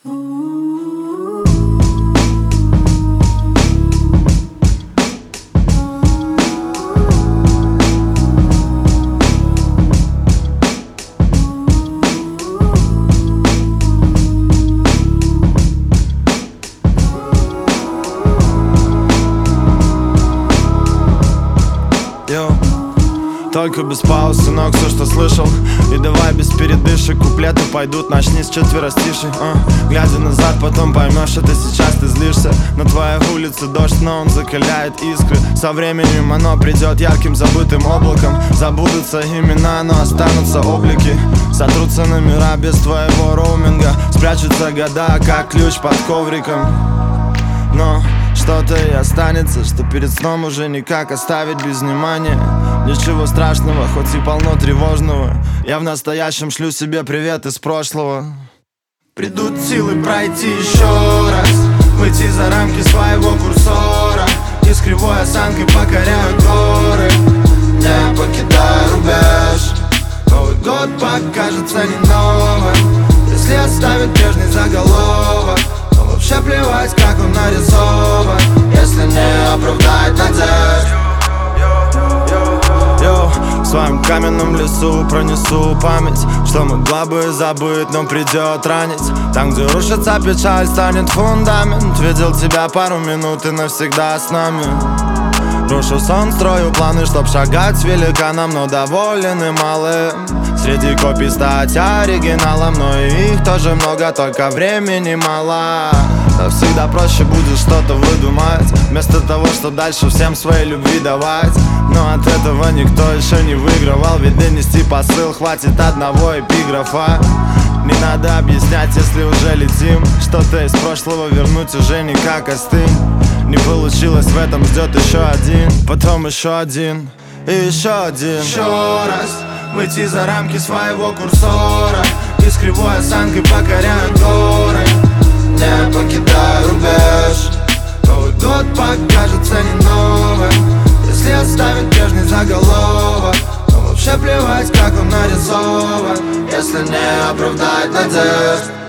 Только без пауз, сынок, все, что слышал. И давай без передышек, куплеты пойдут, начни с четверостишей. Глядя назад, потом поймешь, это сейчас ты злишься. На твоей улице дождь, но он закаляет искры. Со временем оно придет ярким забытым облаком. Забудутся имена, но останутся облики. Сотрутся номера без твоего роуминга. Спрячутся года, как ключ под ковриком. Но что-то и останется, что перед сном уже никак оставить без внимания. Ничего страшного, хоть и полно тревожного. Я в настоящем шлю себе привет из прошлого. Придут силы пройти еще раз, выйти за рамки своего курсора. И с кривой осанкой покоряю горы, не покидая рубеж. Новый год покажется не новым, если оставит прежний заголовок. Но вообще плевать, как он нарисован, если не оправдает надежд. В своем каменном лесу пронесу память, что могла бы забыть, но придет ранить. Там, где рушится печаль, станет фундамент. Видел тебя пару минут и навсегда с нами. Рушу сон, строю планы, чтоб шагать с великаном, но доволен и малым. Среди копий стать оригиналом, но и их тоже много, только времени мало. Но всегда проще будет что-то выдумать, вместо того, что дальше всем своей любви давать. Но от этого никто еще не выигрывал, ведь донести посыл хватит одного эпиграфа. Не надо объяснять, если уже летим. Что-то из прошлого вернуть уже никак остынь. Не получилось, в этом ждет еще один, потом еще один и еще один. Еще раз выйти за рамки своего курсора и с кривой осанкой покоряю горы, не покидая рубеж. Новый год покажется не новым, если оставит прежний заголовок. Но вообще плевать, как он нарисован, если не оправдает надежд.